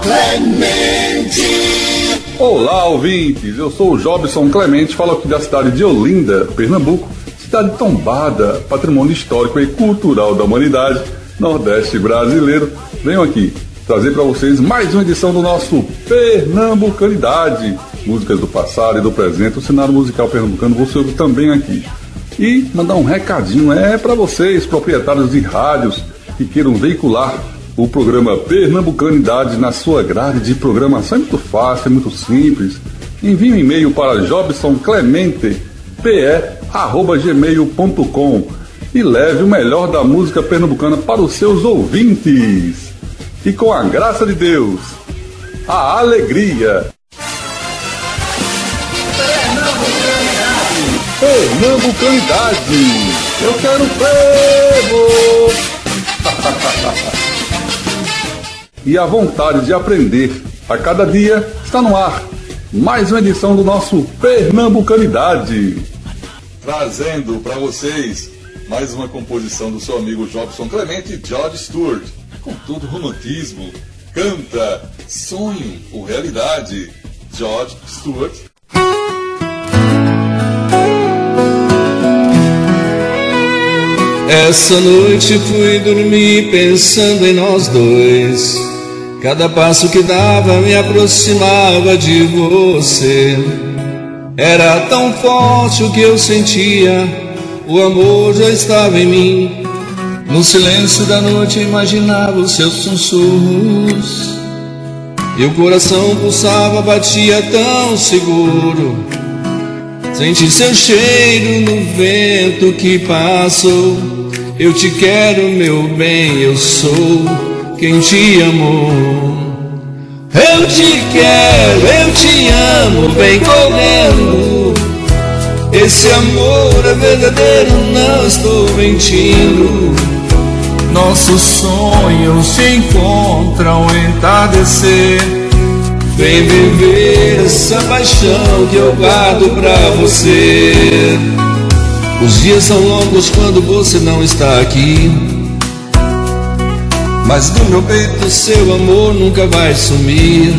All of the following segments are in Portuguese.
Clemente. Olá, ouvintes, eu sou o Jobson Clemente, falo aqui da cidade de Olinda, Pernambuco, cidade tombada, patrimônio histórico e cultural da humanidade, Nordeste brasileiro. Venho aqui trazer para vocês mais uma edição do nosso Pernambucanidade, músicas do passado e do presente, o cenário musical pernambucano você ouve também aqui. E mandar um recadinho para vocês, proprietários de rádios que queiram veicular o programa Pernambucanidade na sua grade de programação. É muito fácil, é muito simples. Envie um e-mail para jobsonclemente@gmail.com e leve o melhor da música pernambucana para os seus ouvintes. E com a graça de Deus, a alegria. Pernambucanidade, eu quero frevo. E a vontade de aprender a cada dia está no ar. Mais uma edição do nosso Pernambucanidade. Trazendo para vocês mais uma composição do seu amigo Jobson Clemente, George Stewart. Com todo romantismo, canta Sonho ou Realidade, George Stewart. Essa noite fui dormir pensando em nós dois. Cada passo que dava me aproximava de você. Era tão forte o que eu sentia, o amor já estava em mim. No silêncio da noite imaginava os seus sussurros, e o coração pulsava, batia tão seguro. Senti seu cheiro no vento que passou. Eu te quero, meu bem, eu sou quem te amou. Eu te quero, eu te amo, vem correndo. Esse amor é verdadeiro, não estou mentindo. Nossos sonhos se encontram em entardecer. Vem viver essa paixão que eu guardo pra você. Os dias são longos quando você não está aqui, mas do meu peito seu amor nunca vai sumir.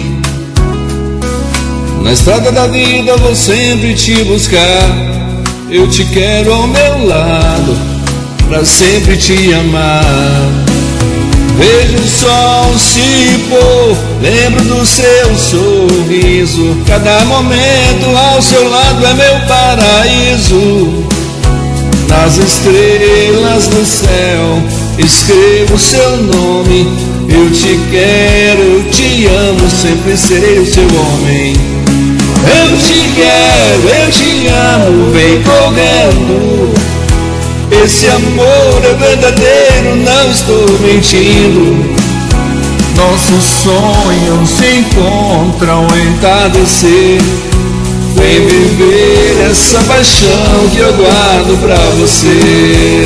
Na estrada da vida vou sempre te buscar. Eu te quero ao meu lado, pra sempre te amar. Vejo o sol se pôr, lembro do seu sorriso. Cada momento ao seu lado é meu paraíso. Nas estrelas do céu escrevo seu nome. Eu te quero, eu te amo, sempre serei o seu homem. Eu te quero, eu te amo, vem correndo. Esse amor é verdadeiro, não estou mentindo. Nossos sonhos se encontram em entardecer. Vem viver essa paixão que eu guardo pra você.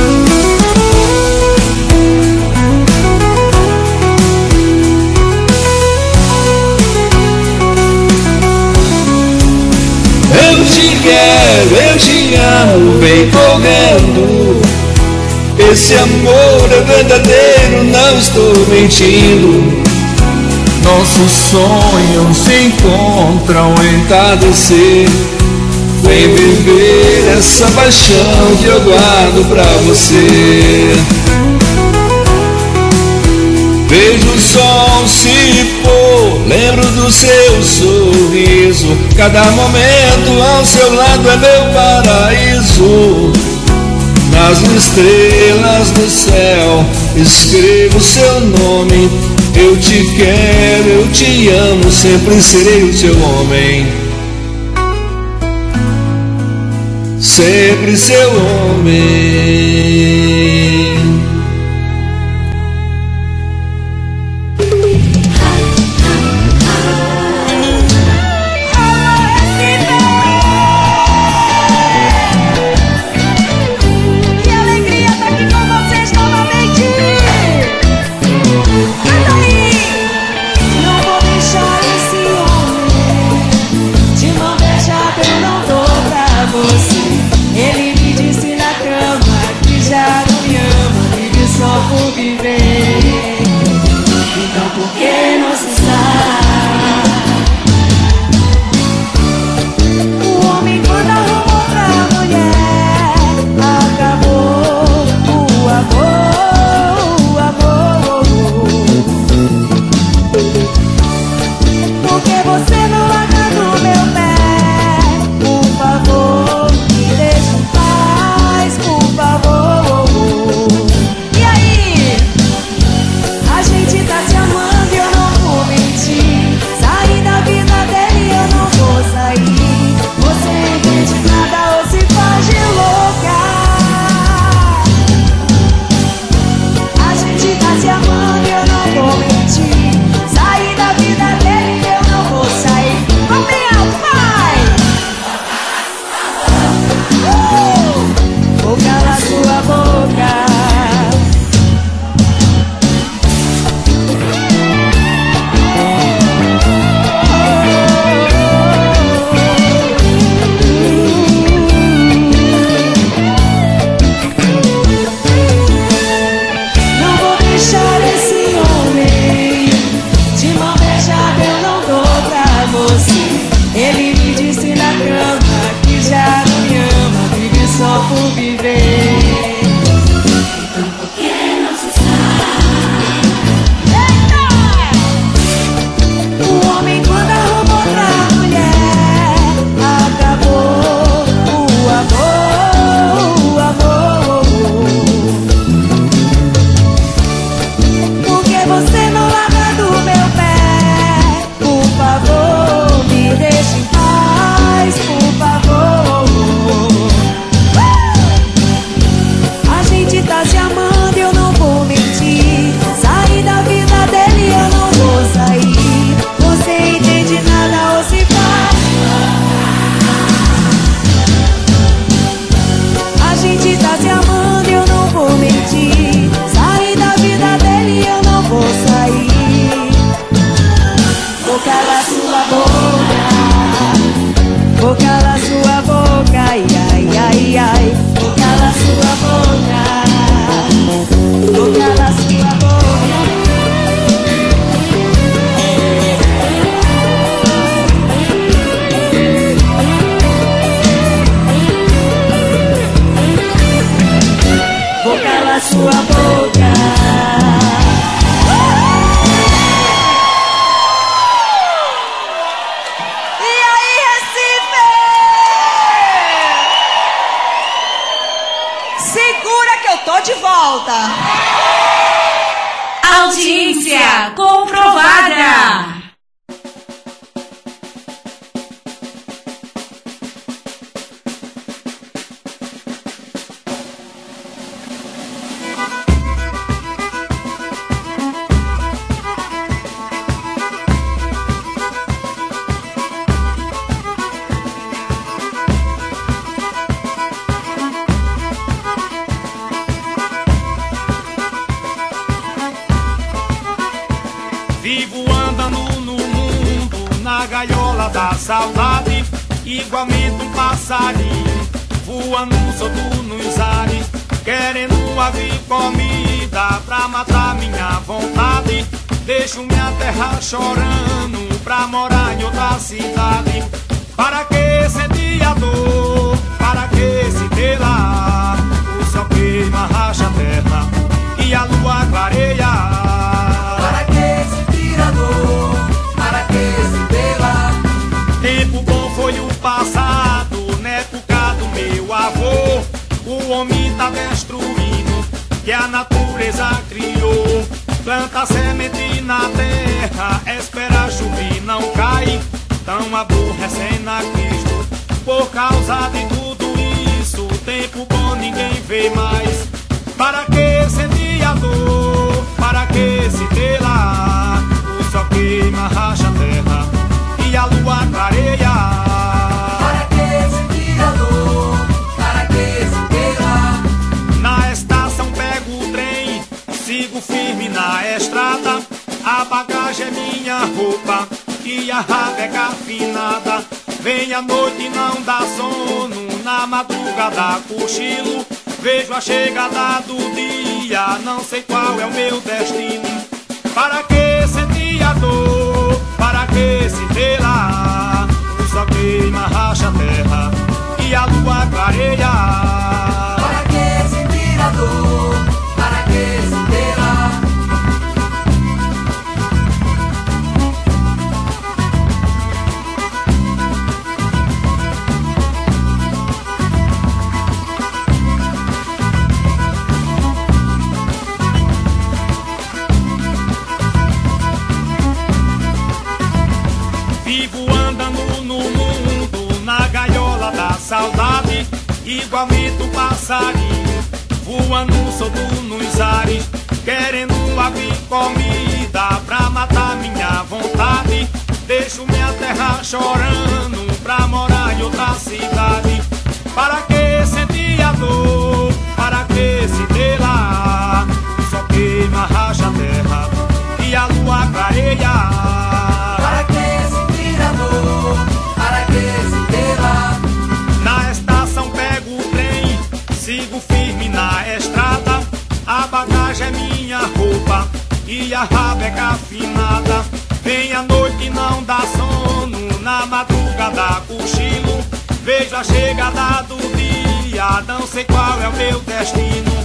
Eu te quero, eu te amo, vem correndo. Esse amor é verdadeiro, não estou mentindo. Nossos sonhos se encontram em entardecer. Vem viver essa paixão que eu guardo pra você. Vejo o sol se pôr, lembro do seu sorriso. Cada momento ao seu lado é meu paraíso. Nas estrelas do céu escrevo seu nome. Eu te quero, eu te amo, sempre serei o seu homem. Sempre seu homem. Ele me disse na cama que já não me viver. Então por que não se sabe? O homem quando arruma outra mulher, acabou o amor. Por que você não larga do meu pé? Por favor, me deixe em paz, por favor. A gente tá se amando, eu não vou mentir. Sair da vida dele, eu não vou sair. Você entende nada ou se faz? A gente tá se amando, eu não vou mentir. Sair da vida dele, eu não vou sair. Vou calar sua boca, vou calar sua boca, ai, ai, ai, ai. Vou calar sua boca, vou calar sua boca. Vou calar sua boca. E aí, Recife? Segura que eu tô de volta. Audiência comprovada. Vivo andando no mundo, na gaiola da saudade, igualmente um passarinho, voando solto nos ares, querendo haver comida pra matar minha vontade. Deixo minha terra chorando pra morar em outra cidade. Para que sentir a dor, para que se ter lá? O sol queima, racha a terra e a lua clareia. Para que sentir a dor, para que se ter lá? Tempo bom foi o passado, na época do meu avô. O homem tá destruindo, que a natureza criou. Planta semente na terra, espera chover, não cai. Tão aborrecendo a Cristo, por causa de tudo isso. Tempo bom ninguém vê mais. Para que sentir a dor, para que se ter lá? O sol queima, racha a terra e a lua clareia. Para que sentir a dor, para que se ter lá? Na estação pego o trem, sigo firme na estrada. A bagagem é minha roupa e a rabeca afinada. Vem a noite e não dá sono, na madrugada cochilo. Vejo a chegada do dia, não sei qual é o meu destino. Para que sentir a dor, para que se ter lá? O sol queima, racha a terra e a lua clareia. Para que sentir a dor, para que se ter lá? Vivo andando no mundo, na gaiola da saudade, igualmente um passarinho, voando solto nos ares, querendo haver comida pra matar minha vontade. Deixo minha terra chorando pra morar em outra cidade. Para que sentir a dor, para que se ter lá? O sol queima, racha a terra e a lua clareia. Para que sentir a dor, para que se ter lá? Na estação pego o trem, sigo firme na estrada. A bagagem é minha roupa e a rabeca afinada. Vem a noite e não dá sono, na madrugada cochilo. Vejo a chegada do dia, dia, não sei qual é o meu destino.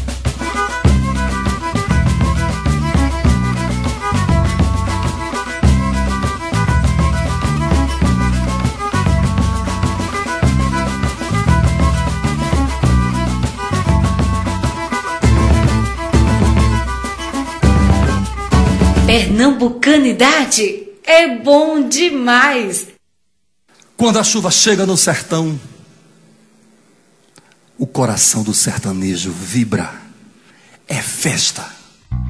Pernambucanidade é bom demais. Quando a chuva chega no sertão, o coração do sertanejo vibra. É festa.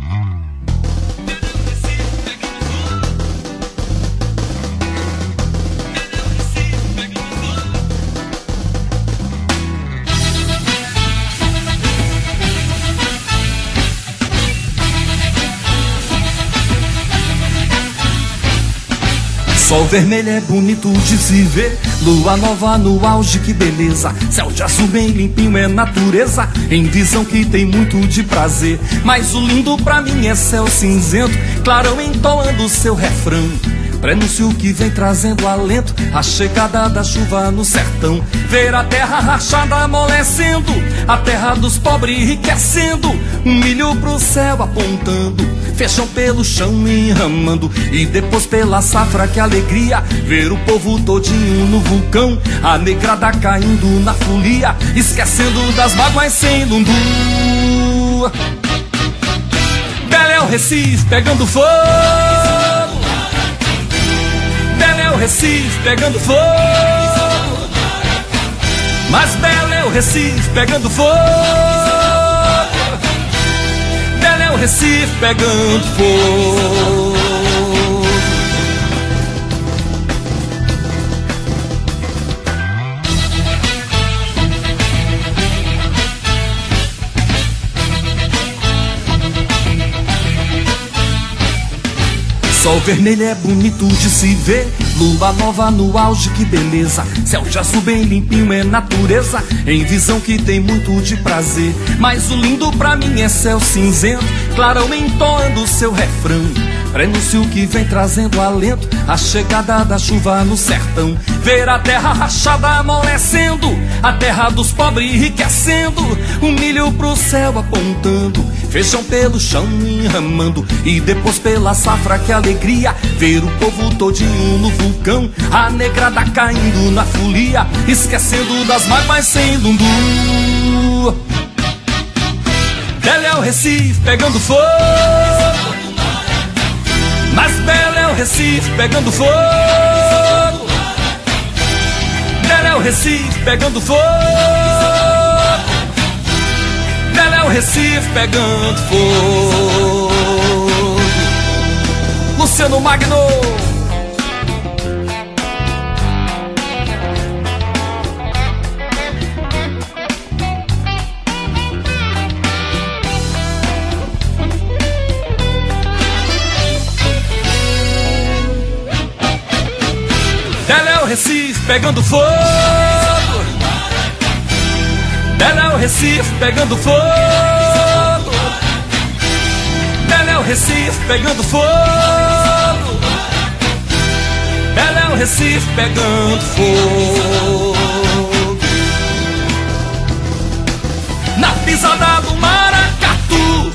Sol vermelho é bonito de se ver, lua nova no auge, que beleza. Céu de azul bem limpinho é natureza, em visão que tem muito de prazer. Mas o lindo pra mim é céu cinzento, clarão entoando seu refrão. Prenúncio que vem trazendo alento, a chegada da chuva no sertão. Ver a terra rachada amolecendo, a terra dos pobres enriquecendo. Um milho pro céu apontando, feijão pelo chão enramando. E depois pela safra, que alegria, ver o povo todinho no vulcão. A negrada caindo na folia, esquecendo das mágoas sem lundu. Belo é o Recife pegando fogo, belo é o Recife pegando fogo. Mas belo é o Recife pegando fogo, belo é o Recife pegando fogo. Sol vermelho é bonito de se ver, lua nova no auge, que beleza. Céu de azul bem limpinho é natureza, em visão que tem muito de prazer. Mas o lindo pra mim é céu cinzento, clarão entoando seu refrão. Prenúncio que vem trazendo alento, a chegada da chuva no sertão. Ver a terra rachada amolecendo, a terra dos pobres enriquecendo. Um milho pro céu apontando, feijão pelo chão enramando. E depois pela safra, que alegria, ver o povo todinho no vulcão. A negrada caindo na folia, esquecendo das mágoas sem lundu. Belo é o Recife pegando fogo, mas belo é o Recife pegando fogo. Belo é o Recife pegando fogo, belo é o Recife pegando fogo. Luciano Magno. Belo é o Recife pegando fogo, belo é o Recife pegando fogo, belo é o Recife pegando fogo, belo é o Recife pegando fogo. Na pisada do maracatu,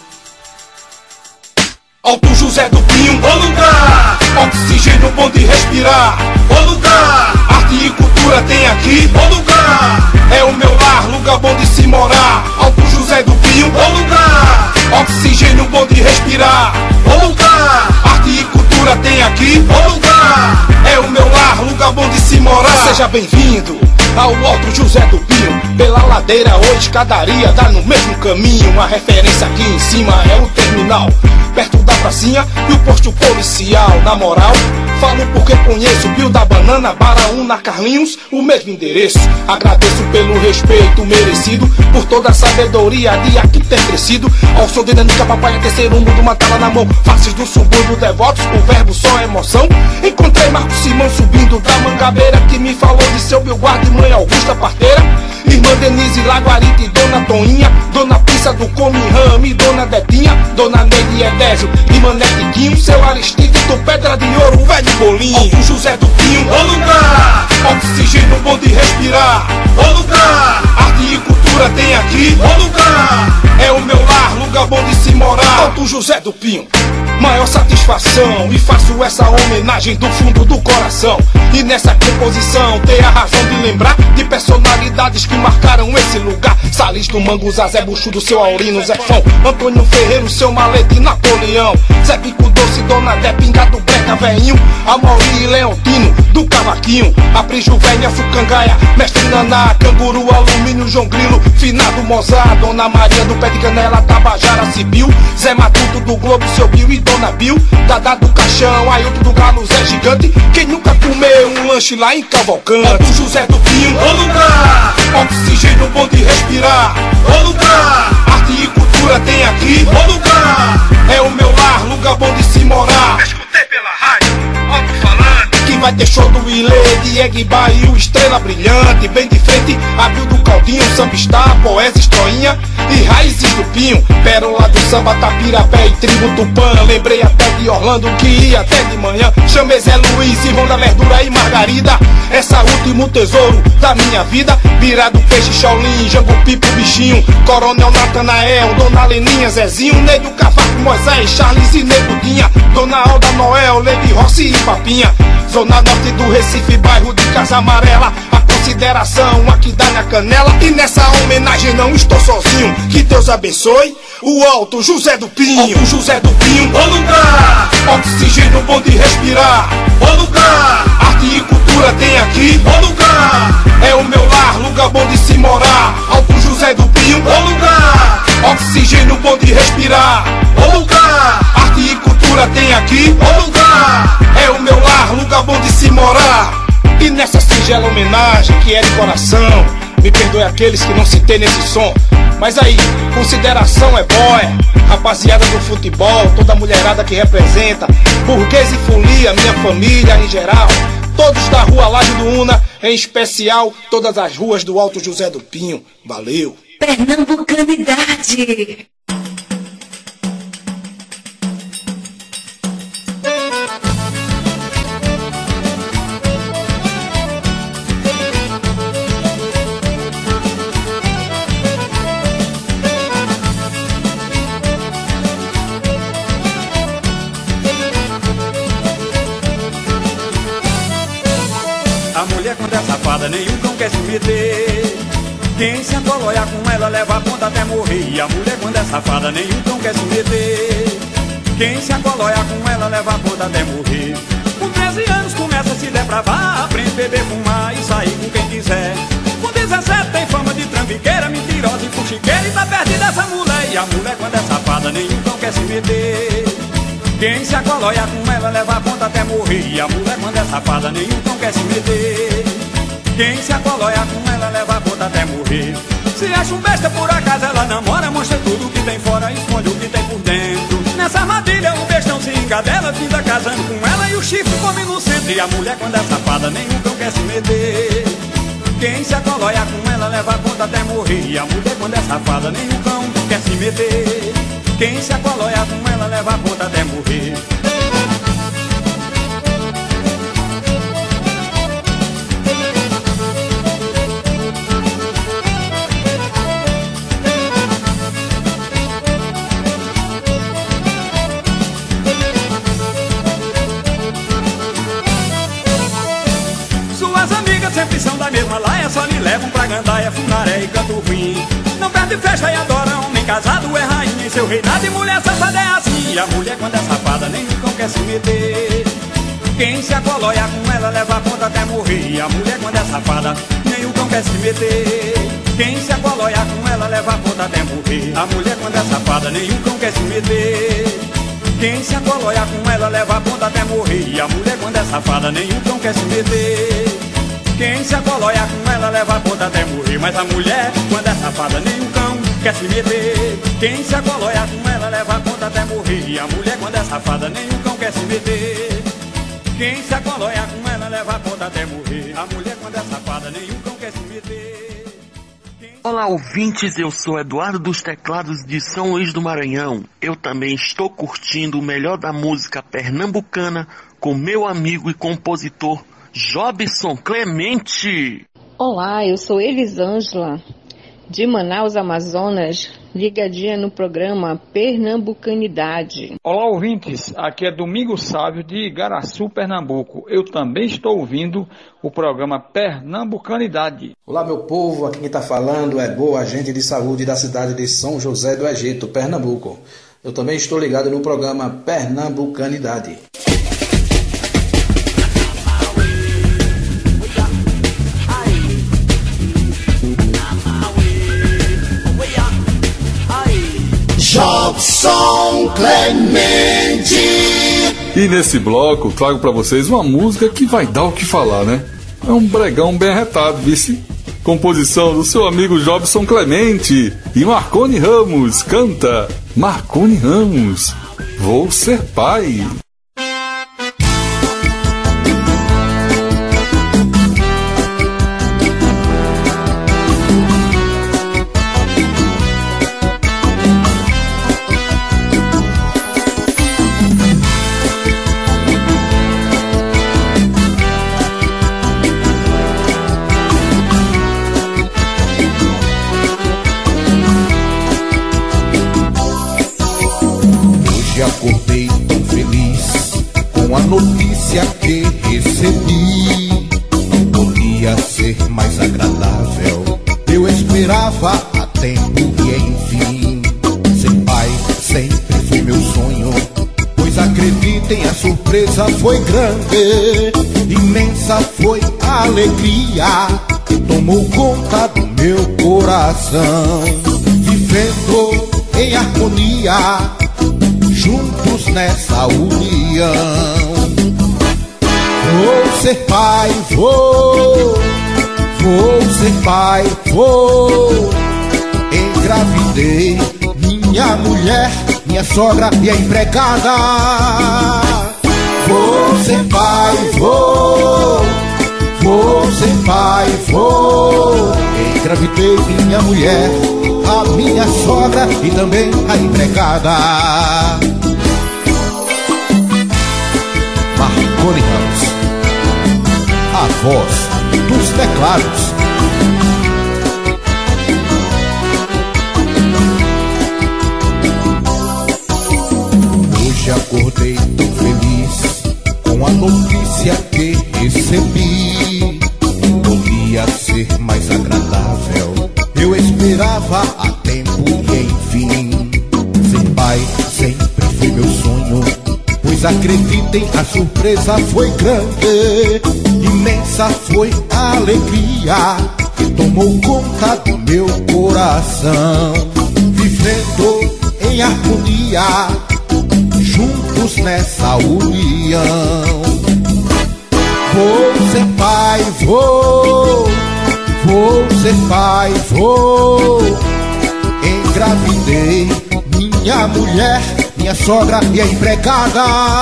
Alto José do Pinho, bom lugar. Oxigênio bom de respirar, bom lugar. Arte e cultura tem aqui, bom lugar. É o meu lar, lugar bom de se morar. Alto José do Pinho, bom lugar. Oxigênio bom de respirar, bom lugar. Arte e cultura tem aqui, bom lugar. É o meu lar, lugar bom de se morar. Seja bem-vindo ao Alto José do Pinho. Pela ladeira ou escadaria, dá no mesmo caminho. A referência aqui em cima é o terminal, perto da pracinha e o posto policial. Na moral, falo porque conheço Pio da Banana, Baraúna, Carlinhos, o mesmo endereço. Agradeço pelo respeito merecido, por toda a sabedoria de aqui ter crescido. Ao som de Nanica, papai, terceiro mundo, uma tala na mão. Faces do subúrbio, devotos, o verbo só emoção. Encontrei Marco Simão subindo da Mangabeira, que me falou de seu Bilguardo e mãe Augusta Parteira. Irmã Denise Laguarita e Dona Toninha, Dona Pissa do Come Rame, Dona Detinha, Dona Neide Edésio e Mané Tiquinho, seu Aristide do Pedra de Ouro, o velho Bolinho. Alto José do Pinho, bom lugar. Oxigênio bom de respirar, bom lugar. Arte e cultura cultura tem aqui o lugar. É o meu lar, lugar bom de se morar. Alto José do Pinho, maior satisfação. E faço essa homenagem do fundo do coração. E nessa composição ter a razão de lembrar de personalidades que marcaram esse lugar. Salis do Manguzá, Zé Buxudo, seu Aurino, Zé Fão, Antônio Ferreiro, seu Malete e Napoleão, Zé Pico Doce, Dona Dé, Pingado Breca, Veinho, Amauri e Leontino, do Cavaquinho, Aprijo Velha, Fucangaia, Mestre Naná, Canguru, Alumínio, João Grilo, Finado Mozart, Dona Maria do Pé de Canela, Tabajara, Cibil, Zé Matuto do Globo, seu Bill e Dona Bill, Dadá do Caixão, Ailton do Galo, Zé Gigante, quem nunca comeu um lanche lá em Cavalcante? Alto José do Pinho, o lugar, oxigênio bom de respirar, o lugar, arte e cultura tem aqui, o lugar, é o meu lar, lugar bom de se morar. Escutei pela rádio, alto-falante, que vai ter show do Ilê, de Egba e o Estrela Brilhante, bem de frente, Abril do Caldinho, Sambistar, Poesia Estroinha e Raízes do Pinho, Pérola do Samba, Tapirapé e Tribo Tupã. Lembrei até de Orlando que ia até de manhã. Chamei Zé Luiz, Ivão da Verdura e Margarida, essa último tesouro da minha vida. Virado Peixe, Shaolin, Jango Pipo, Bichinho, Coronel Natanael, Dona Leninha, Zezinho, Ney do Cavaco, Moisés, Charles e Negudinha, Dona Alda Noel, Lady Rossi e Papinha. Zona Norte do Recife, bairro de Casa Amarela, a consideração aqui dá na canela. E nessa homenagem não estou sozinho, que Deus abençoe o Alto José do Pinho. Alto José do Pinho, o lugar, oxigênio bom de respirar, o lugar, arte e cultura tem aqui, o lugar, é o meu lar, lugar bom de se morar. Alto José do Pinho, o lugar, oxigênio bom de respirar, o lugar, arte e cultura tem aqui, o lugar, é o meu lar, lugar bom de se morar. E nessa singela homenagem que é de coração, me perdoe aqueles que não citei nesse som, mas aí, consideração é boia, rapaziada do futebol, toda a mulherada que representa, burguês e folia, minha família em geral, todos da rua Laje do Una, em especial todas as ruas do Alto José do Pinho. Valeu! Pernambucanidade. Quando é safada, nenhum cão quer se meter. Quem se atoloiar com ela leva a ponta até morrer. E a mulher quando é safada, nenhum cão quer se meter. Quem se atoloiar com ela leva a ponta até morrer. Com 13 anos começa a se depravar, aprende a beber, fumar e sair com quem quiser. Com 17 tem fama de trambiqueira, mentirosa e fuxiqueira, e tá perto dessa mulher. E a mulher quando é safada, nenhum cão quer se meter. Quem se acoloia com ela leva a ponta até morrer. E a mulher quando é safada, nenhum cão quer se meter. Quem se acoloia com ela leva a ponta até morrer. Se acha um besta por acaso ela namora, mostra tudo que tem fora, esconde o que tem por dentro. Nessa armadilha o bestão se engadela, finda casando com ela e o chifre come no centro. E a mulher quando é safada, nenhum cão quer se meter. Quem se acoloia com ela leva a ponta até morrer. E a mulher quando é safada, nenhum cão quer se meter. Quem se acoloia com ela leva a ponta até morrer. Suas amigas sempre são da mesma laia, só lhe levam pra gandaia, funaré e canto ruim. Não perde festa e adora homem casado, é rainha em seu reinado, e mulher safada é assim. E a mulher quando é safada, nenhum cão quer se meter. Quem se acoloia com ela leva a ponta até morrer. E a mulher quando é safada, nenhum cão quer se meter. Quem se acoloia com ela leva a ponta até morrer. A mulher quando é safada, nenhum cão quer se meter. Quem se acoloia com ela leva a ponta até morrer. E a mulher quando é safada, nenhum cão quer se meter. Quem se acoloia com ela leva a ponta até morrer. Mas a mulher quando é safada, nenhum cão quer se meter. Quem se acoloia com ela leva a ponta até morrer. E a mulher quando é safada, nenhum cão quer se meter. Quem se acoloia com ela leva a ponta até morrer. A mulher quando é safada, nenhum cão quer se meter. Olá ouvintes, eu sou Eduardo dos Teclados de São Luís do Maranhão. Eu também estou curtindo o melhor da música pernambucana com meu amigo e compositor Jobson Clemente. Olá, eu sou Elisângela. de Manaus, Amazonas, ligadinha no programa Pernambucanidade. Olá, ouvintes, aqui é Domingos Sávio de Igaraçu, Pernambuco. Eu também estou ouvindo o programa Pernambucanidade. Olá, meu povo, aqui quem está falando é Boa Agente de Saúde da cidade de São José do Egito, Pernambuco. Eu também estou ligado no programa Pernambucanidade. Jobson Clemente. E nesse bloco trago para vocês uma música que vai dar o que falar, né? É um bregão bem arretado, vice. Composição do seu amigo Jobson Clemente. E Marconi Ramos canta Marconi Ramos, Vou Ser Pai. Acordei tão feliz com a notícia que recebi. Não podia ser mais agradável. Eu esperava há tempo e enfim. Ser pai sempre foi meu sonho, pois acreditem, a surpresa foi grande. Imensa foi a alegria que tomou conta do meu coração. Vivendo em harmonia, juntos nessa união. Vou ser pai, vou ser pai, vou. Engravidei minha mulher, minha sogra e a empregada. Vou ser pai, vou ser pai, vou. Engravidei minha mulher, a minha sogra e também a empregada. Marconi Ramos, a voz dos teclados. Hoje acordei tão feliz com a notícia que recebi. Podia ser mais agradável. Eu esperava há tempo e enfim. Ser pai sempre foi meu sonho, pois acreditem, a surpresa foi grande. Imensa foi a alegria que tomou conta do meu coração. Vivendo em harmonia, juntos nessa união. Vou ser pai, vou ser pai, vou. Engravidei minha mulher, minha sogra e a empregada.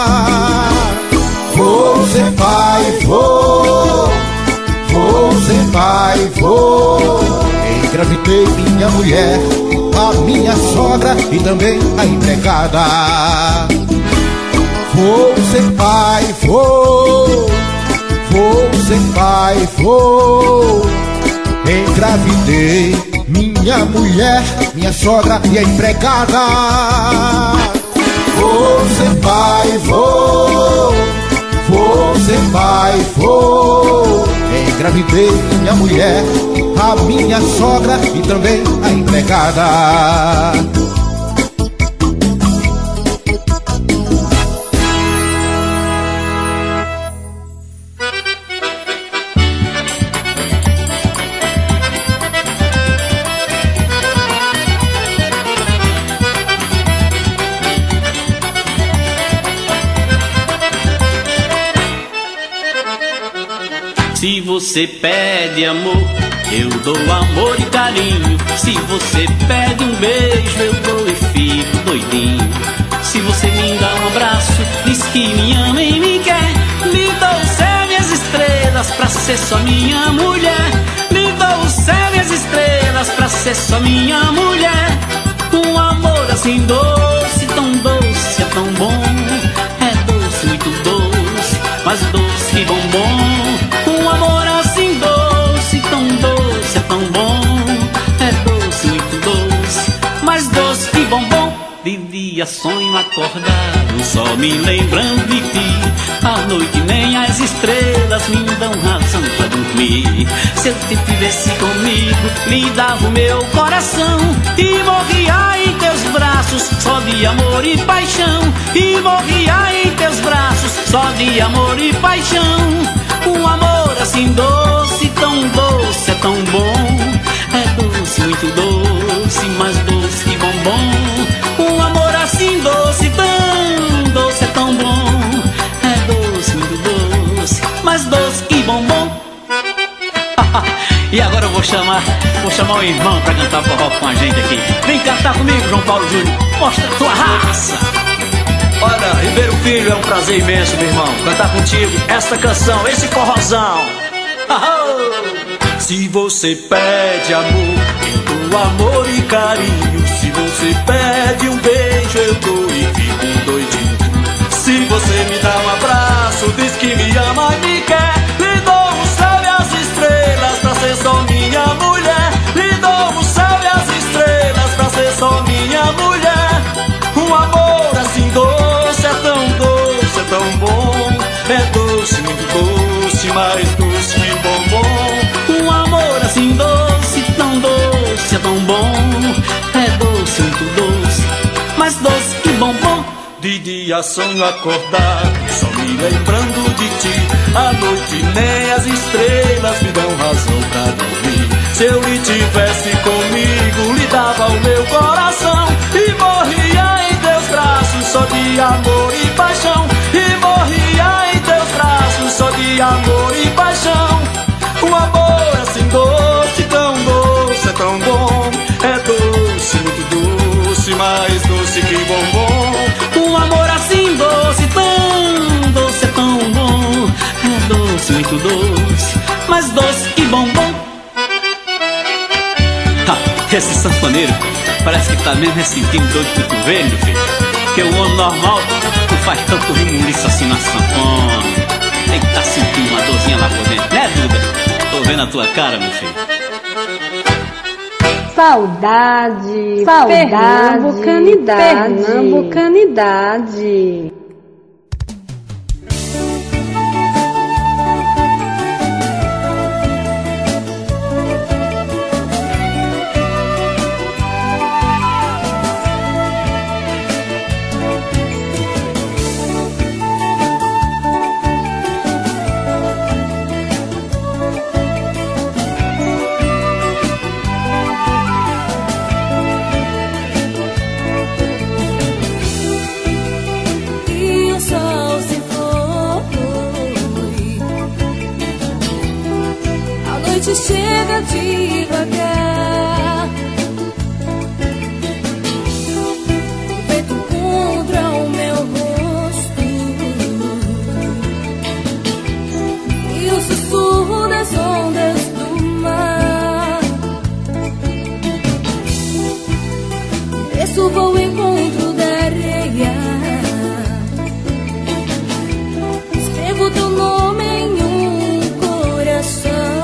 Vou ser pai, vou ser pai, vou. Engravidei minha mulher, a minha sogra e também a empregada. Vou ser pai, vou ser pai, vou. Engravidei minha mulher, minha sogra e a empregada. Vou ser pai, vou ser pai, vou. Engravidei minha mulher, a minha sogra e também a empregada. Se você pede amor, eu dou amor e carinho. Se você pede um beijo, eu dou e fico doidinho. Se você me dá um abraço, diz que me ama e me quer, lhe dou o céu e as estrelas pra ser só minha mulher. Lhe dou o céu e as estrelas pra ser só minha mulher. Um amor assim doce, tão doce, é tão bom. É doce, muito doce, mais doce que bombom. Um amor assim doce, tão doce, é tão bom. É doce. dia sonho acordado, só me lembrando de ti. À noite nem as estrelas me dão razão pra dormir. Se eu te tivesse comigo, lhe dava o meu coração e morria em teus braços, só de amor e paixão. E morria em teus braços, só de amor e paixão. Um amor assim doce, tão doce, é tão bom. É doce, muito doce, mais doce que bombom. Um amor assim doce, tão doce, é tão bom. É doce, muito doce, mais doce que bombom. E agora eu vou chamar o irmão pra cantar forró com a gente aqui. Vem cantar comigo, João Paulo Júnior. Mostra a tua raça. Olha, Ribeiro Filho, é um prazer imenso, meu irmão, cantar contigo esta canção, esse forrozão. Se você pede amor, eu dou amor e carinho. Se você pede um beijo, eu dou e fico doidinho. Se você me dá um abraço, diz que me ama e me quer, lhe dou o céu e as estrelas pra ser só minha mulher. Lhe dou o céu e as estrelas pra ser só minha mulher. Um amor assim doce, é tão doce, é tão bom. É doce, muito doce, mais doce que bombom. Um amor assim doce, tão doce, é tão bom. É doce, muito doce, mais doce que bombom. De dia sonho acordado, só me lembrando de ti. À noite nem as estrelas me dão razão pra dormir. Se eu lhe tivesse comigo, lhe dava o meu coração e morria em teus braços, só de amor e paixão. E morria em teus braços, só de amor e paixão. Um amor assim doce, tão doce, é tão bom. É doce, muito doce, mais doce que bombom. Um amor assim doce, tão doce, é tão bom. É doce, muito doce, mais doce que bombom. Esse sanfoneiro parece que tá mesmo sentindo dor de cotovelo, meu filho. Porque o homem normal não faz tanto remuliço assim na sanfona. Tem que tá sentindo uma dorzinha lá por dentro, né, Duda? Tô vendo a tua cara, meu filho. Saudade, pernambucanidade. Chega devagar, o vento contra o meu rosto e o sussurro das ondas do mar. Desço vou ao encontro da areia, escrevo teu nome em um coração.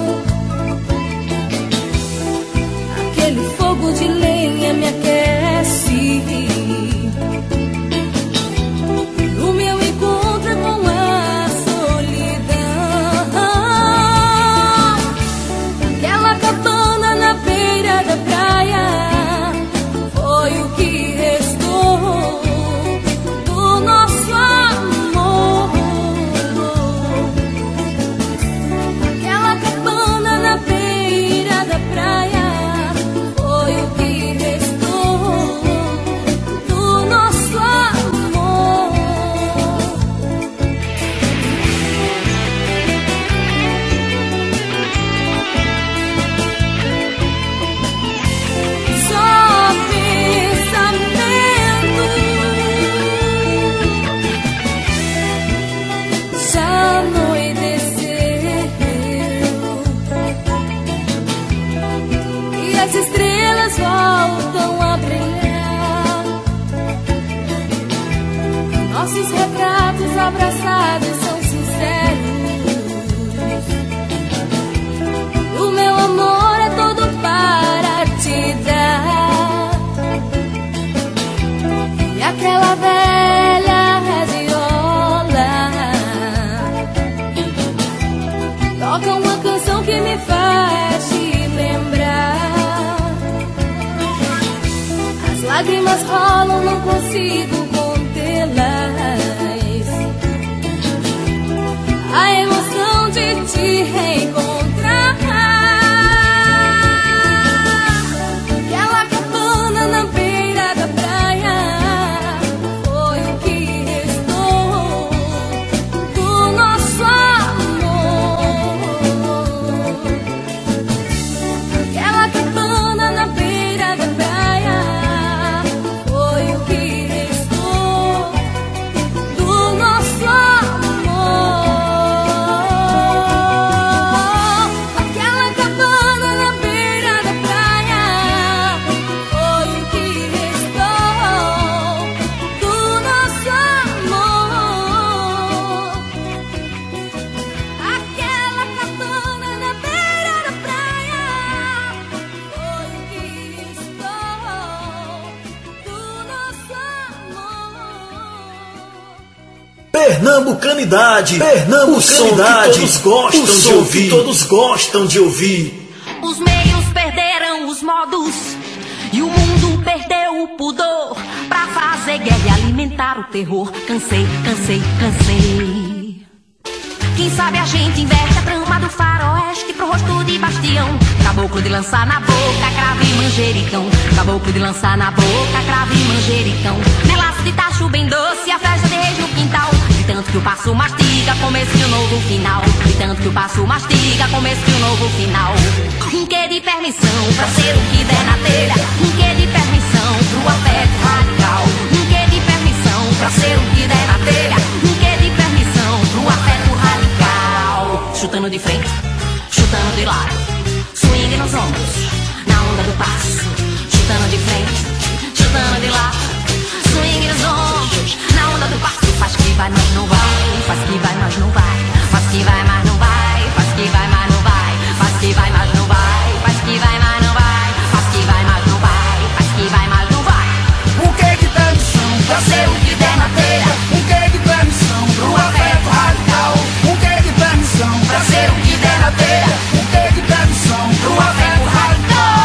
De lenha me aquece, o meu encontro é com a solidão. Aquela cabana na beira da praia foi o que restou do nosso amor. Aquela cabana na beira da praia foi o que restou do nosso amor. Só pensamento, já anoiteceu e as estrelas voltam a brilhar. Nossos retratos abraçados são sinceros. O meu amor é todo para te dar. E uma canção que me faz te lembrar. As lágrimas rolam, não consigo contê-las. A emoção de te reencontrar. Aquela cabana na beira da praia foi o que restou do nosso amor. Aquela cabana na beira da praia foi o que restou do nosso amor. Pernambucanidade, Pernambucanidade, todos gostam de ouvir. Os meios perderam os modos e o mundo perdeu o pudor pra fazer guerra e alimentar o terror. Cansei. Quem sabe a gente inverte a trama do faroeste pro rosto de bastião. Caboclo de lançar na boca, cravo e manjericão. Caboclo de lançar na boca, cravo e manjericão. Melaço de tacho bem doce, a festa de reis no quintal. De tanto que o passo mastiga, começo de um novo final. De tanto que o passo mastiga, começo de um novo final. Um quê de permissão pra ser o que der na telha. Um quê de permissão pro afeto radical. Um quê de permissão pra ser o que der na telha. Um quê de permissão pro afeto radical. Chutando de frente, chutando de lado. Swing nos ombros, na onda do passo. Chutando de frente, chutando de lado. Swing nos ombros, na onda do passo. Faz que vai, mas não vai. Faz que vai, mas não vai. Faz que vai, mas não vai. Faz que vai, mas não vai. Faz que vai, mas não vai. Faz que vai, mas não vai. Faz que vai, mas não vai. Faz que vai, mas não vai. O que de permissão pra ser o que der na telha? O que de permissão pro afeto radical? O que de permissão pra ser o que der na telha? O que de permissão pro afeto radical?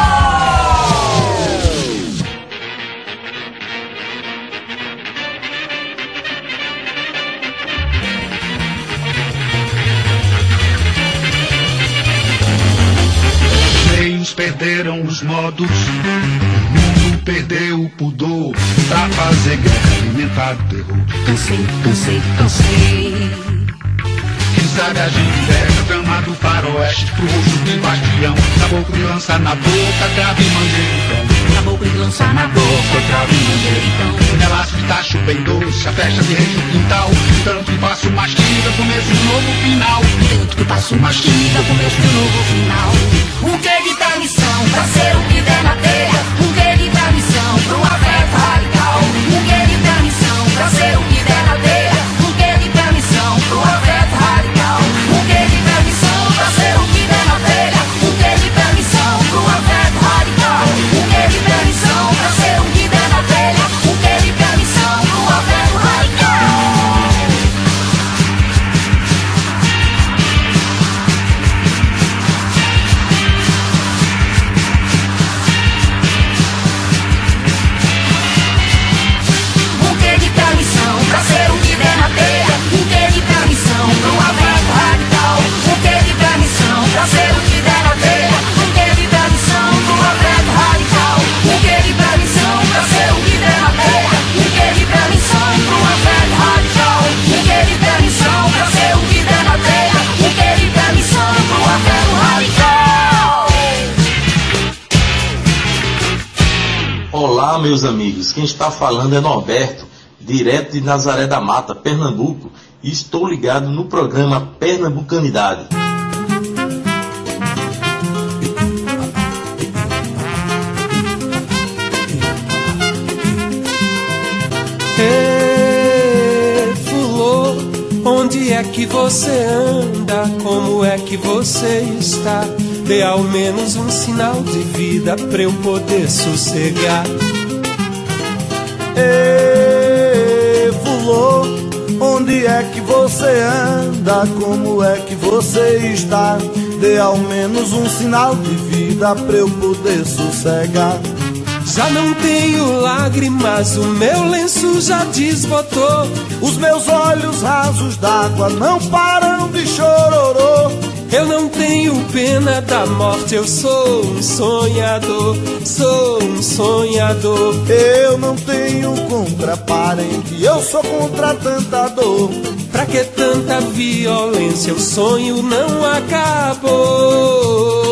Perderam os modos, o mundo perdeu o pudor pra fazer guerra, alimentar o terror. Cansei. Quem sabe a gente pega a trama do faroeste pro rosto de bastião. Caboclo de lançar na boca, cravo e manjericão. Caboclo de lançar na boca, cravo e manjericão. Melaço de tacho bem doce, a festa de reis no quintal. Tanto que passo mastiga, começo de um novo final. Tanto que passo mastiga, começo de um novo final. Um quê de permissão pra ser o que der na telha? Um quê de permissão pro afeto radical? Um quê de permissão pra ser o que der na telha? Um quê de permissão pro afeto radical? Um quê de permissão pra ser o que der na telha? Um quê de permissão pro afeto radical? Um quê de permissão pra ser o que der na telha? Um quê de permissão pro afeto radical? Olá, meus amigos, quem está falando é Norberto, direto de Nazaré da Mata, Pernambuco, e estou ligado no programa Pernambucanidade. Fulô, onde é que você anda? Como é que você está? Dê ao menos um sinal de vida pra eu poder sossegar. Fulô, onde Onde é que você anda? Como é que você está? Dê ao menos um sinal de vida pra eu poder sossegar. Já não tenho lágrimas, o meu lenço já desbotou. Os meus olhos rasos d'água não param de chororô. Eu não tenho pena da morte, eu sou um sonhador, sou um sonhador. Eu não tenho contraparente, eu sou contra tanta dor. Pra que tanta violência, o sonho não acabou.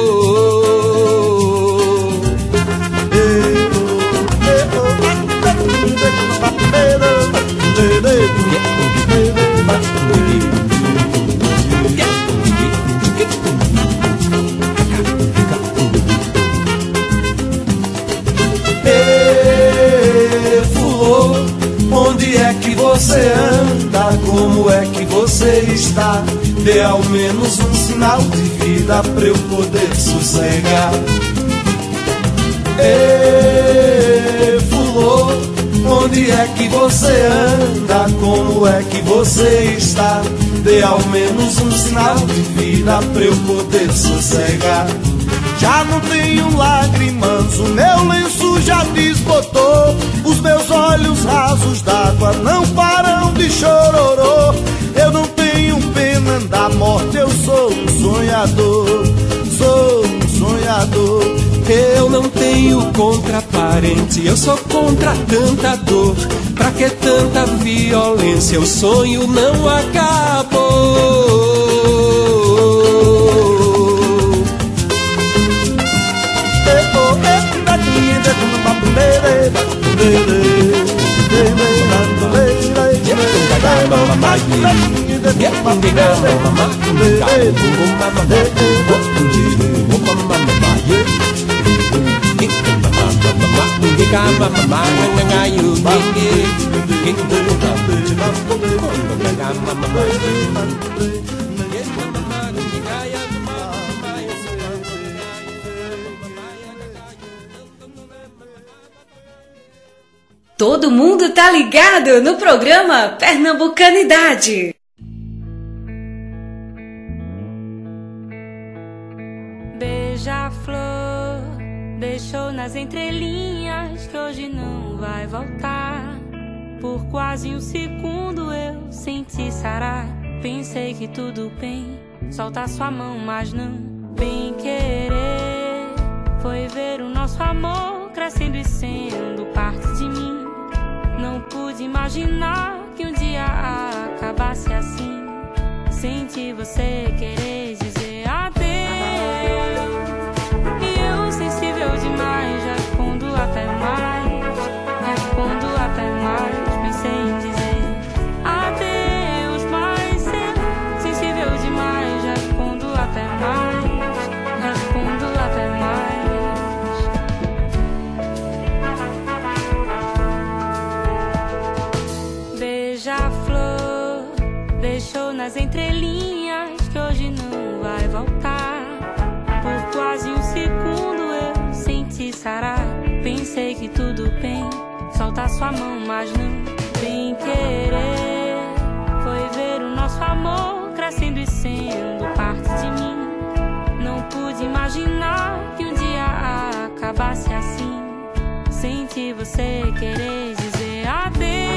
Onde é que você anda? Como é que você está? Dê ao menos um sinal de vida pra eu poder sossegar. Fulô, onde é que você anda? Como é que você está? Dê ao menos um sinal de vida pra eu poder sossegar. Já não tenho lágrimas, o meu lenço já desbotou. Os meus olhos rasos d'água não param de chororô. Eu não tenho pena da morte, eu sou um sonhador, sou um sonhador. Eu não tenho contraparente, eu sou contra tanta dor. Pra que tanta violência, o sonho não acabou. Todo mundo tá ligado no programa Pernambucanidade. Beija-flor, deixou nas entrelinhas que hoje não vai voltar. Por quase um segundo eu senti sarar. Pensei que tudo bem, solta sua mão, mas não. Bem querer foi ver o nosso amor crescendo e sendo parte de mim. Não pude imaginar que um dia acabasse assim. Senti você querer dizer adeus. E eu, sensível demais, respondo até mais. Respondo até mais. Pensei em dizer adeus, mas eu, sensível demais, respondo até mais. Respondo até mais. Beija-flor, deixou nas entrelinhas que hoje não vai voltar. Por quase um segundo eu senti sarar. Pensei que tudo bem, solta sua mão, mas não. Bem querer foi ver o nosso amor crescendo e sendo parte de mim. Não pude imaginar que um dia acabasse assim. Senti você querer dizer adeus.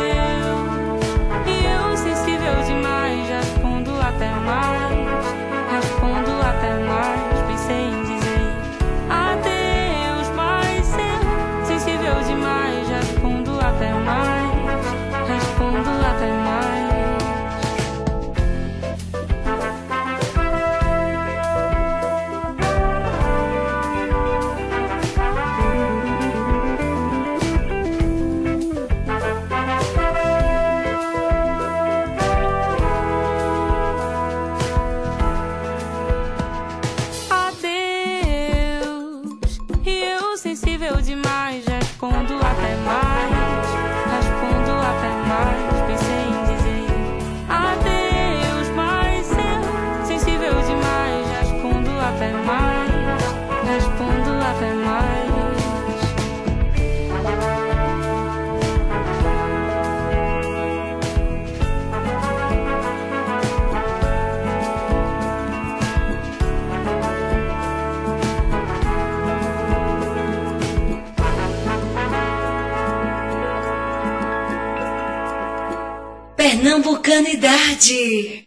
E eu, sensível demais, respondo até mais. Respondo até mais. Pensei em dizer adeus, mas eu, sensível demais, respondo até mais. Respondo até mais. Demais, respondo até mais. Respondo até mais. Pensei em dizer adeus, mas eu, sensível demais, respondo até mais. Respondo até mais. Pernambucanidade.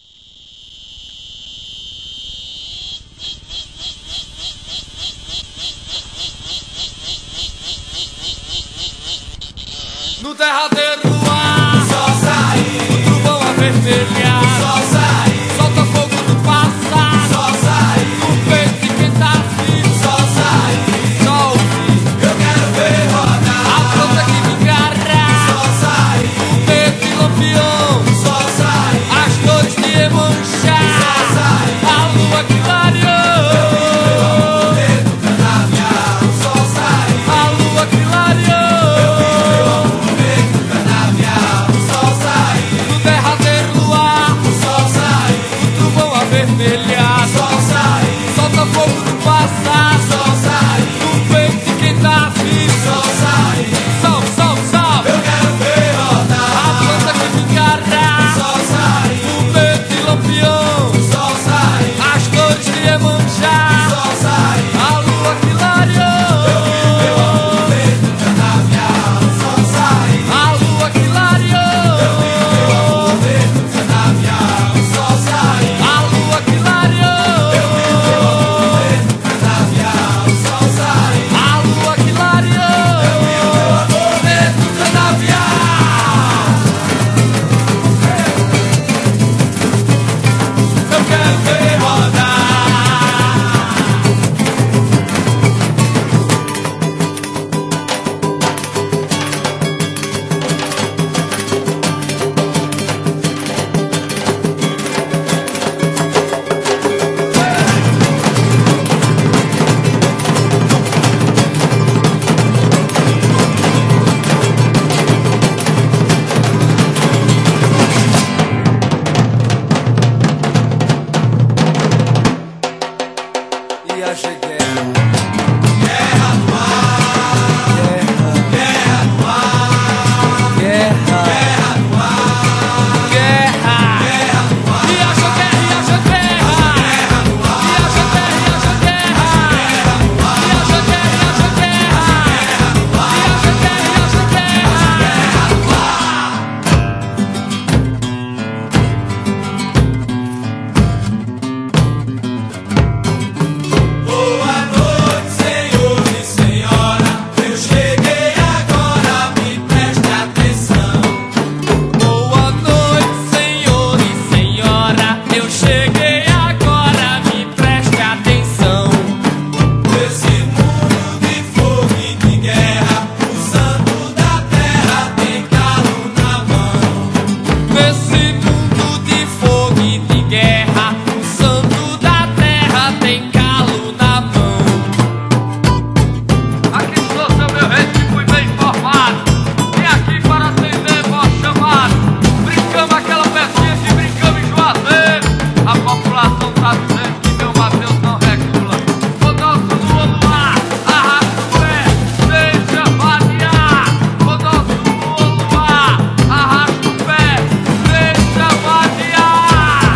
No derradeiro ar, só sair, o trovão a vermelhar, só sair, solta fogo no passado, só sair, no peito de quem tá vivo, só sair, só ouvir, eu quero ver rodar, a planta que me engarra, só sair, o dedo de lampião, só sair, as dores de Emanjá, só sair, a lua que clareou, eu vi meu dedo canavial, só sair, a lua que clareou. Vermelhar, só sair, solta fogo do passado, só sair, no peito de quem tá vivo, só sair, sol, sol, sol, eu quero ver rodar, a planta que me engarra, só sair, no dedo de lampião, só sair, as dores de Emanjá, só sair, a lua que clareou, eu vi meu amor dentro do canavial, só sair, a lua que clareou, eu vi meu amor dentro do canavial, só sair, a lua que clareou, eu vi meu amor dentro do canavial, só sair, a lua que clareou, eu vi meu amor dentro do canavial. Eu quero ver rodar. E a guerra. Guerra no ar. Guerra. Guerra no ar. Guerra. Guerra no ar. Guerra. Guerra no ar. E a guerra, e a guerra. Guerra no ar. E a guerra, e a guerra. Guerra no ar. E a guerra, e a guerra. Guerra no ar. E a guerra, e a guerra. Guerra no ar. Boa noite, senhor e senhora. Eu cheguei agora, me preste atenção. Boa noite, senhor e senhora. Eu cheguei agora, me preste atenção. Nesse mundo de fogo e de guerra, o santo da terra tem calo na mão. Nesse mundo de fogo e de guerra, o santo da terra tem calo na mão. Aqui sou seu meu rei que fui bem informado. Vim aqui para atender vosso chamado. Brincamos aquela pecinha que brincamos em Juazeiro. A população tá dizendo que meu Mateus não regula. O nosso lua no ar, arrasta o pé, deixa vadiar. O nosso lua no ar, arrasta o pé, deixa vadiar.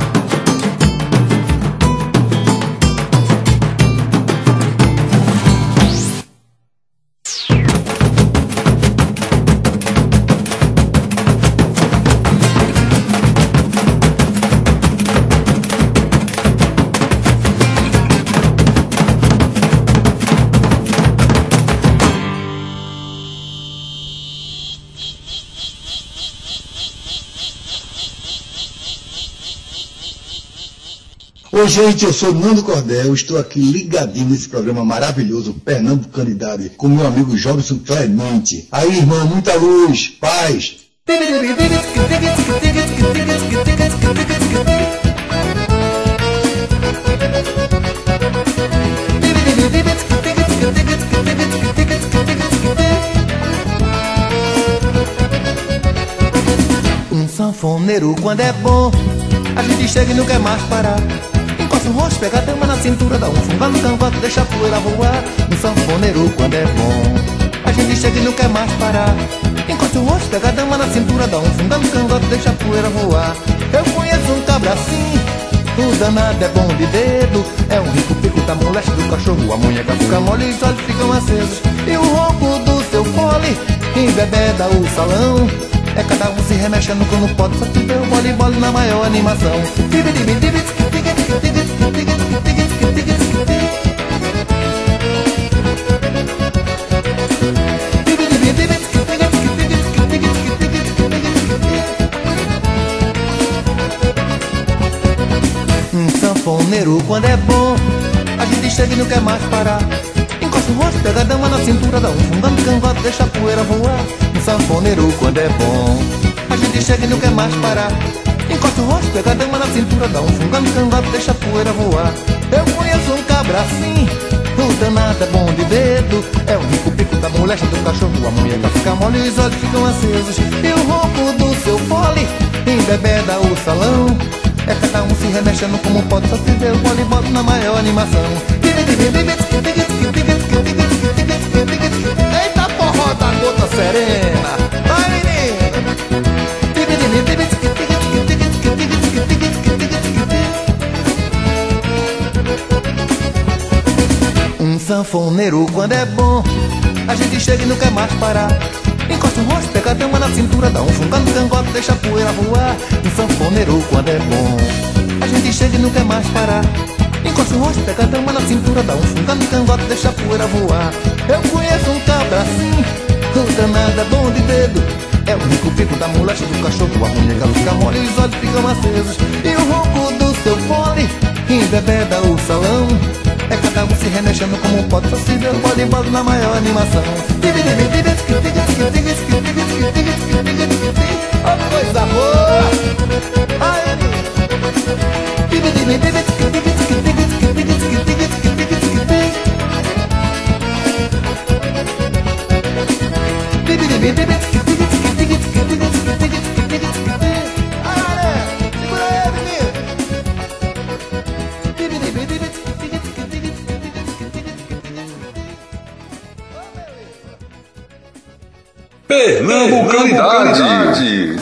Oi, gente, eu sou Nando Cordel, estou aqui ligadinho nesse programa maravilhoso Pernambucanidade com meu amigo Jobson Clemente. Aí, irmão, muita luz, paz. Um sanfoneiro quando é bom, a gente chega e não quer mais parar. Encosta o rosto, pega a dama na cintura, dá um fumba no canvato, deixa a poeira voar. Um sanfoneiro quando é bom, a gente chega e não quer mais parar. Encosta o rosto, pega a dama na cintura, dá um fumba no canvato, deixa a poeira voar. Eu conheço um cabra assim, o danado é bom de dedo. É um rico pico da moleste do cachorro, a munheca fica mole e os olhos ficam acesos. E o ronco do seu fole embebeda o salão. É cada um se remexendo quando pode, só que vê o voleibol na maior animação. Sanfoneiro, quando é bom, a gente chega e não quer mais parar. Encosta o rosto, pega a dama na cintura, dá um fungando cangote, deixa a poeira voar. Um sanfoneiro, quando é bom, a gente chega e não quer mais parar. Encosta o rosto, pega a dama na cintura, dá um fungando cangote, deixa a poeira voar. Eu conheço um cabra assim, o danado é bom de dedo. É o rico pico da moléstia do cachorro, a munheca fica mole e os olhos ficam acesos. E o ronco do seu fole embebeda o salão. É cada um se remexendo como pode, só se vê o voleibol na maior animação. Eita porra da gota serena, vai menino. Um sanfoneiro quando é bom, a gente chega e não quer mais parar. Encosta o rosto, pega a dama na cintura, dá um fungando cangote, deixa a poeira voar. Um sanfoneiro quando é bom, a gente chega e não quer mais parar. Encosta o rosto, pega a dama na cintura, dá um fungando cangote, deixa a poeira voar. Eu conheço um cabra assim, o danado é bom de dedo. É o rico pico da moléstia do cachorro, a munheca fica mole e os olhos ficam acesos. E o ronco do seu fole embebeda o salão. É cada um se remexendo como pode, só se vê o voleibol na maior animação. Oh, coisa boa! Ai, Pernambucanidade.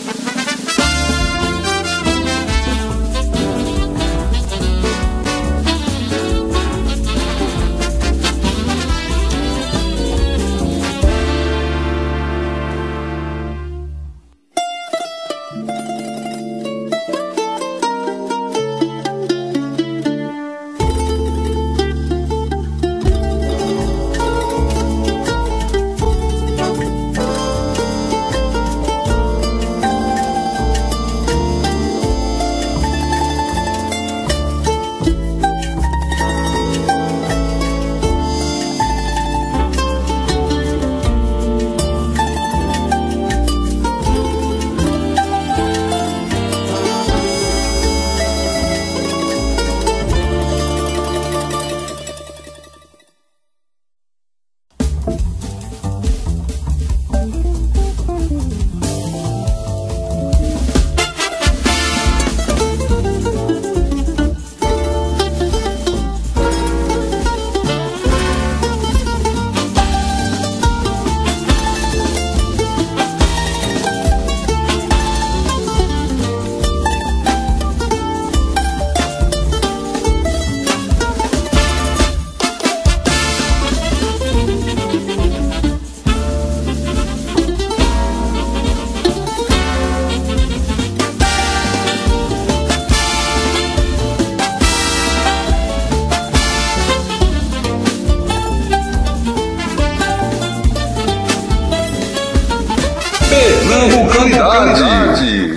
Pernambucanidade.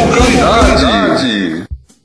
Pernambucanidade.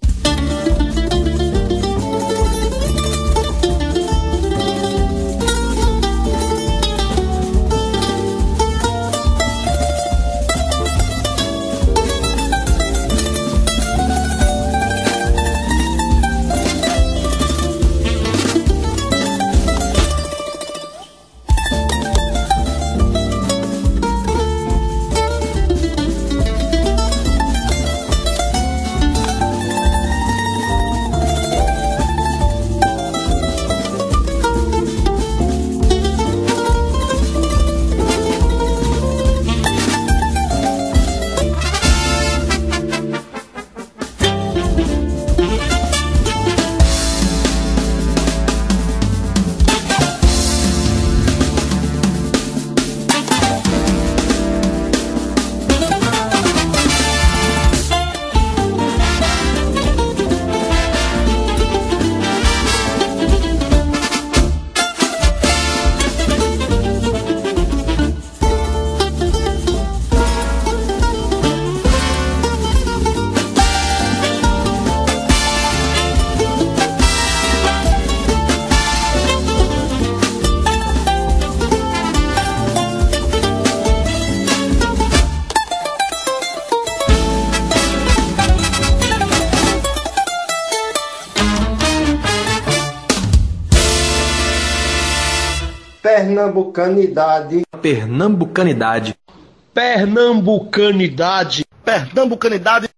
Pernambucanidade. Pernambucanidade. Pernambucanidade. Pernambucanidade.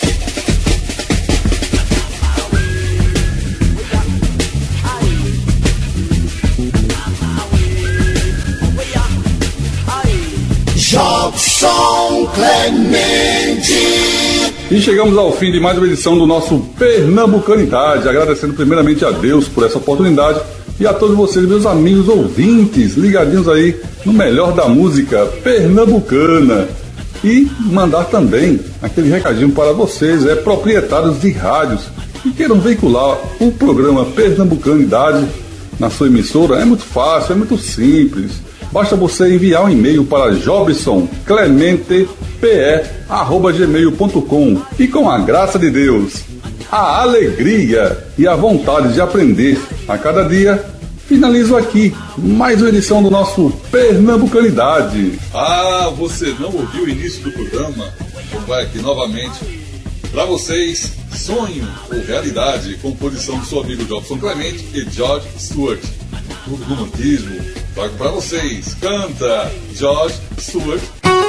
Jobson Clemente. E chegamos ao fim de mais uma edição do nosso Pernambucanidade, agradecendo primeiramente a Deus por essa oportunidade e a todos vocês, meus amigos ouvintes, ligadinhos aí no melhor da música pernambucana. E mandar também aquele recadinho para vocês, proprietários de rádios que queiram veicular o programa Pernambucanidade na sua emissora. É muito fácil, é muito simples. Basta você enviar um e-mail para jobsonclementepe@gmail.com e com a graça de Deus, a alegria e a vontade de aprender a cada dia, finalizo aqui mais uma edição do nosso Pernambucanidade. Ah, você não ouviu o início do programa? Então vai aqui novamente para vocês, Sonho ou Realidade, composição do seu amigo Jobson Clemente e George Stewart. Tudo romantismo, trago para vocês. Canta George Stewart.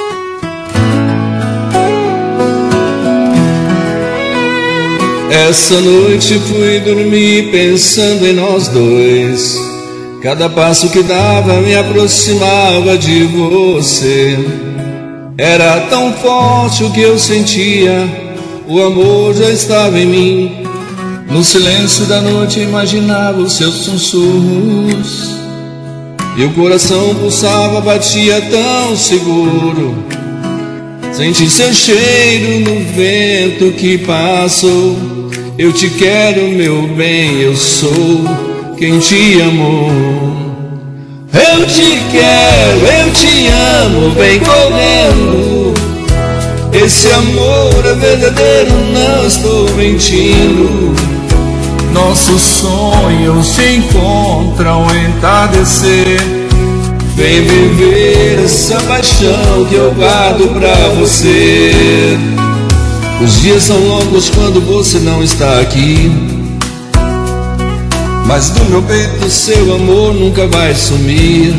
Essa noite fui dormir pensando em nós dois. Cada passo que dava me aproximava de você. Era tão forte o que eu sentia, o amor já estava em mim. No silêncio da noite imaginava os seus sussurros, e o coração pulsava, batia tão seguro. Senti seu cheiro no vento que passou. Eu te quero, meu bem, eu sou quem te amou. Eu te quero, eu te amo, vem correndo. Esse amor é verdadeiro, não estou mentindo. Nossos sonhos se encontram em entardecer. Vem viver essa paixão que eu guardo pra você. Os dias são longos quando você não está aqui, mas do meu peito seu amor nunca vai sumir.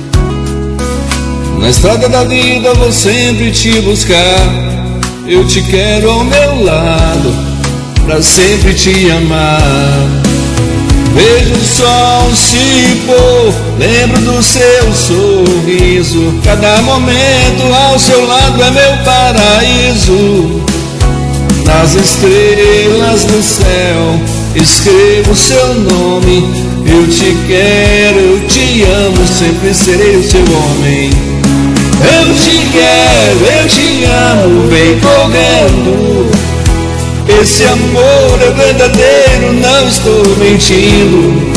Na estrada da vida vou sempre te buscar. Eu te quero ao meu lado, pra sempre te amar. Vejo o sol se pôr, lembro do seu sorriso. Cada momento ao seu lado é meu paraíso. Nas estrelas do céu escrevo seu nome. Eu te quero, eu te amo, sempre serei o seu homem. Eu te quero, eu te amo, vem correndo. Esse amor é verdadeiro, não estou mentindo.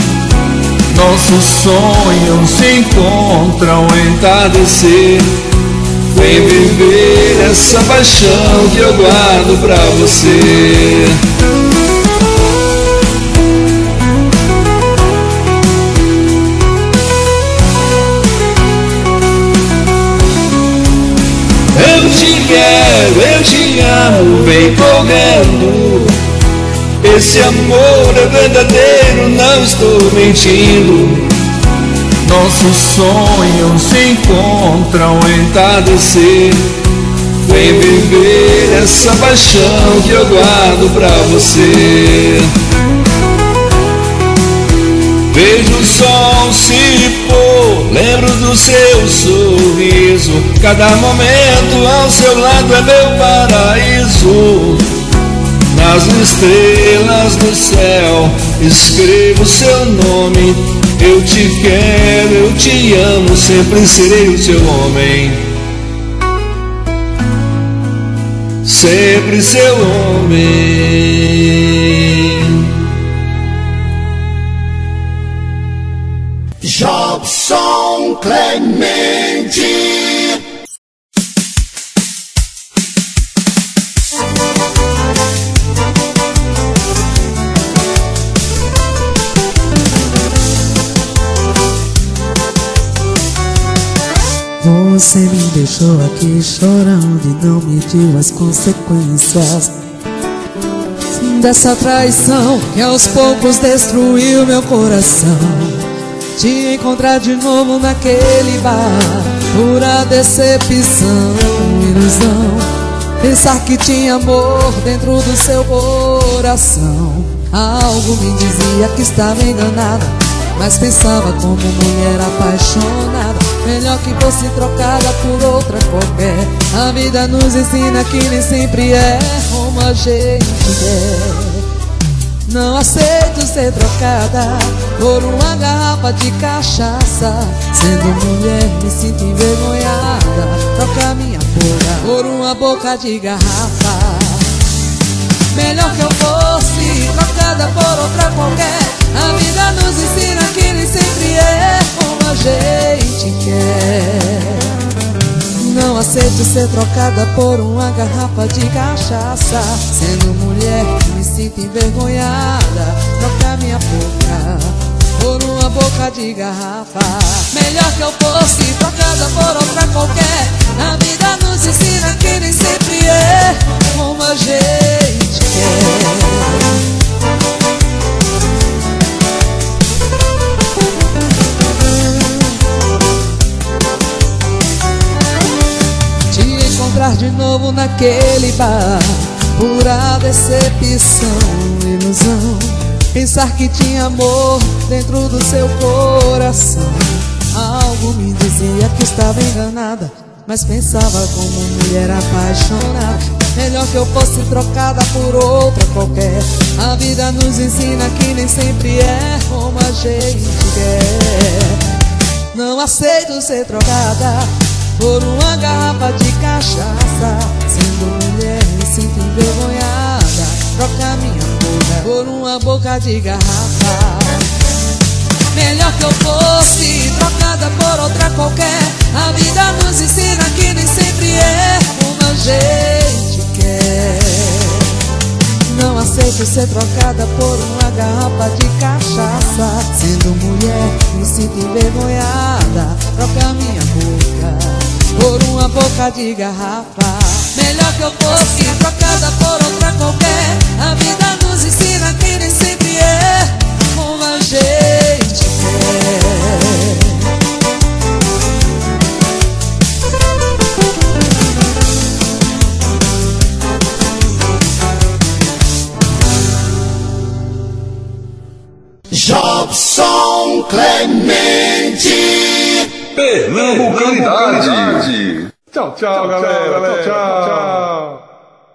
Nossos sonhos se encontram em entardecer. Vem viver essa paixão que eu guardo pra você. Eu te quero, eu te amo, vem correndo. Esse amor é verdadeiro, não estou mentindo. Nossos sonhos se encontram em entardecer. Vem viver essa paixão que eu guardo pra você. Vejo o sol se pôr, lembro do seu sorriso. Cada momento ao seu lado é meu paraíso. Nas estrelas do céu escrevo seu nome. Eu te quero, eu te amo, sempre serei o seu homem. Sempre seu homem. Jobson Clemente. Você me deixou aqui chorando e não mediu as consequências dessa traição que aos poucos destruiu meu coração. Te encontrar de novo naquele bar, pura decepção, ilusão. Pensar que tinha amor dentro do seu coração. Algo me dizia que estava enganada, mas pensava como mulher apaixonada. Melhor que fosse trocada por outra qualquer. A vida nos ensina que nem sempre é como a gente quer. Não aceito ser trocada por uma garrafa de cachaça. Sendo mulher me sinto envergonhada. Troca minha boca por uma boca de garrafa. Melhor que eu fosse trocada por outra qualquer. A vida nos ensina que nem sempre é como a gente quer. Não aceito ser trocada por uma garrafa de cachaça. Sendo mulher me sinto envergonhada. Trocar minha boca por uma boca de garrafa. Melhor que eu fosse trocada por outra qualquer. A vida nos ensina que nem sempre é como a gente quer. Encontrar de novo naquele bar, pura decepção, ilusão. Pensar que tinha amor dentro do seu coração. Algo me dizia que estava enganada, mas pensava como mulher apaixonada. Melhor que eu fosse trocada por outra qualquer. A vida nos ensina que nem sempre é como a gente quer. Não aceito ser trocada por uma garrafa de cachaça. Sendo mulher me sinto envergonhada. Troca minha boca por uma boca de garrafa. Melhor que eu fosse trocada por outra qualquer. A vida nos ensina que nem sempre é como a gente quer. Não aceito ser trocada por uma garrafa de cachaça. Sendo mulher me sinto envergonhada. Troca minha boca por uma boca de garrafa. Melhor que eu fosse trocada por outra qualquer. A vida nos ensina que nem sempre é como a gente quer. Jobson Clemente. Pernambucanidade. Tchau, tchau, galera. Tchau.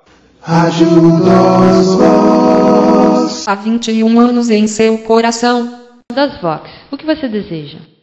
Ajuda os Vox. Há 21 anos em seu coração. Das Vox, o que você deseja?